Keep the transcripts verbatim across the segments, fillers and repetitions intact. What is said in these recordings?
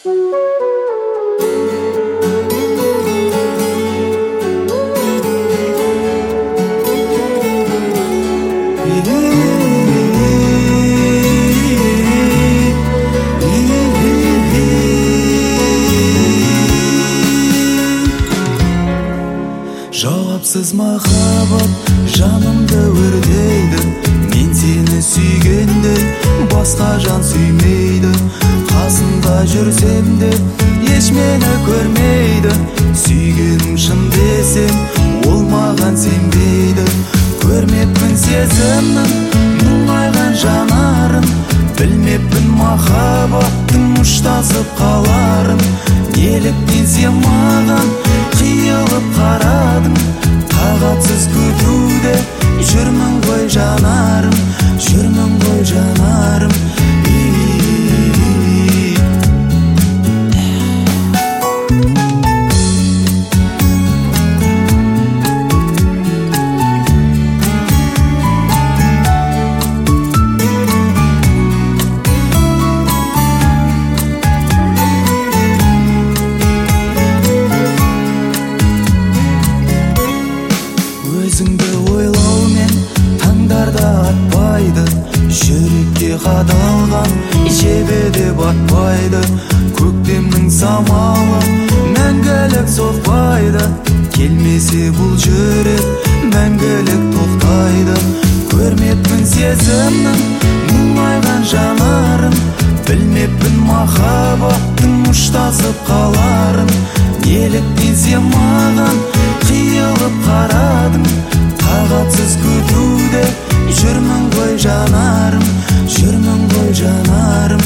Жауапсыз махаббат жанымды өртейді, мен сені сүйгенде басқа жан сүймейді. Қасында жүрсем де еш мені көрмейді, сүйгенім шын десем ол маған сенбейді. Көрмеппін сезімнің мұңайған жанарын, білмеппін махаббаттың ұштасып қаларын. Неліктен сен маған қиылып қарадың, тағатсыз күтуде жүрмін ғой жанарым, жүрмін ғой жанарым. Өзіңді ойлаумен таңдарда атпайды, жүрекке қадалған жебеде батпайды. Көктемнің самалы мәңгілік соқпайды, келмесе бұл жүрек мәңгілік тоқтайды. Көрмеппін сезімнің мұңайған жанарын, білмеппін махаббаттың ұштасып қаларын. Неліктен сен маған қиылып қарадың, тағатсыз күтуде жүрмін ғой жанарым, жүрмін ғой жанарым.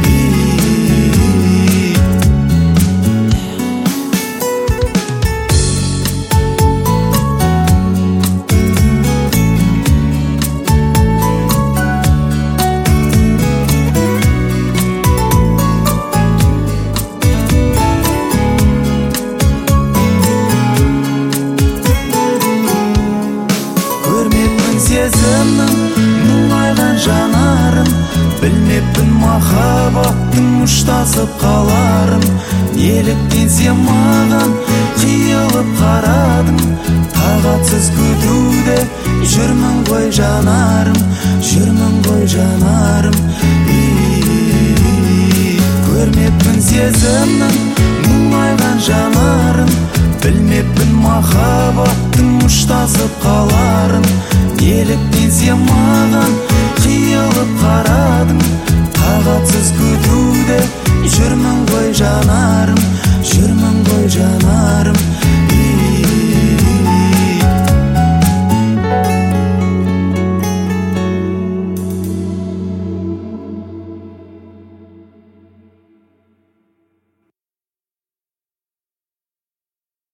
Сезімнің мұңайған жанарын, білмеппін махаббаттың ұштасып қаларын. Неліктен сен маған қиылып қарадың, тағатсыз күтуде жүрмін ғой жанарым, жүрмін ғой жанарым. Көрмеппін сезімнің